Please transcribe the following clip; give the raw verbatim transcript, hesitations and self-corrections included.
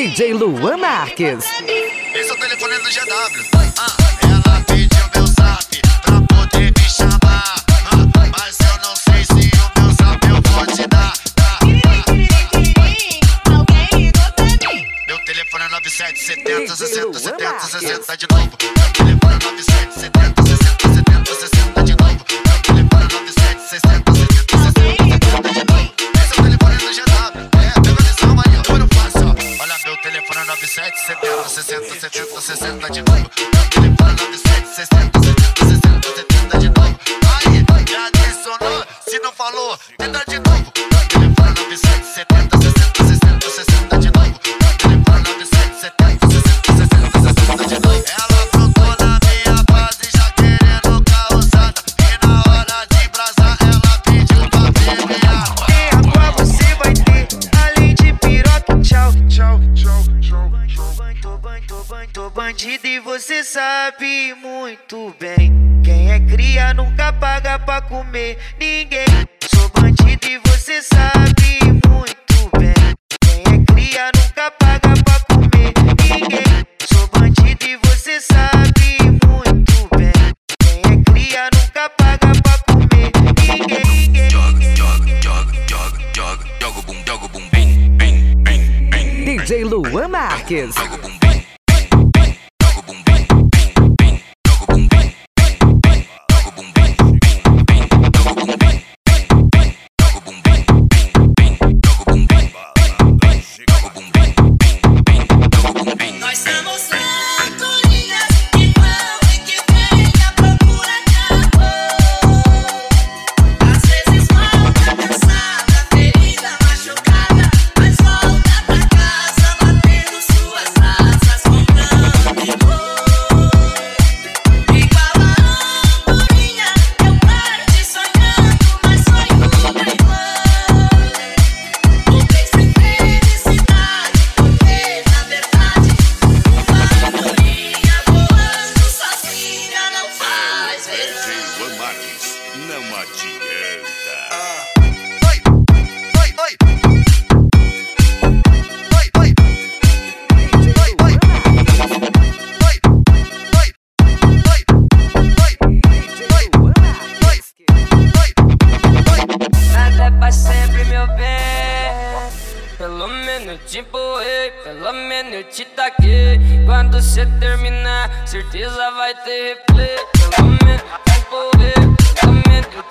D J Luan Marques. Esse é o telefone do G W. Ah, ela pediu meu zap pra poder me chamar. Ah, mas eu não sei se o meu zap eu vou te dar. Alguém ligou pra mim. Meu telefone é nove sete setenta, sessenta, setenta, sessenta de novo. Meu telefone é nove sete setenta, sessenta, setenta, sessenta de novo. Meu telefone é nove sete setenta, sessenta, sessenta de novo. Esse é o telefone do G W. É, pega a lição aí, ó. Eu não faço, ó. Olha, meu telefone é nove sete setenta, sessenta, setenta, sessenta de novo. Meu telefone é nove sete setenta, setenta, sessenta, setenta de novo. Aí, já adicionou. Se não falou, tenta de novo. Meu telefone é nove sete setenta, sessenta, sessenta, sessenta de novo. Meu telefone é nove sete setenta, sessenta, sessenta, sessenta de novo. Ela brotou na minha base já querendo causada. E na hora de brasar ela pediu pra beber água. E agora você vai ter, além de piroca, tchau, tchau, tchau, tchau, tchau. Tô ban- tô ban- tô bandido e você sabe muito bem. Quem é cria nunca paga pra comer ninguém. Sou bandido e você sabe muito bem. Quem é cria nunca paga pra comer ninguém. Sou bandido e você sabe muito bem. Quem é cria nunca paga pra comer ninguém. Joga, joga, joga, joga, joga, joga o bum, joga o bum, bem, bem, bem, bem. D J Luan Marques. Joga o bum, bem, bem, bem, joga o bum, bem, bem, bem, joga o bum, bem, bem, bem, joga o bum, bem, bem, bem, joga o bum, bem, bem, bem, joga o bum, bem, bem, bem, joga o bum, bem, bem, bem, joga o bum, bem, bem, bem, joga o bum, bem. Nós somos andorinhas que vão e que vêm à procura de amor. Às vezes volta cansada, ferida, machucada, mas volta pra casa batendo suas asas com caminho. Igual a andorinha, eu paro te sonhando, mas sonho em vão. O que sem felicidade, porque na verdade uma andorinha voando sozinha não faz verão. Luan Marques, não adianta. Oi, oi, oi. Oi, oi. Oi, oi. Oi, oi. Oi, oi. Oi, Nada é pra sempre, meu bem. Pelo menos te empurrei, pelo menos eu te taquei. Quando cê terminar, certeza vai ter replay. Pelo menos te empurrei, pelo menos eu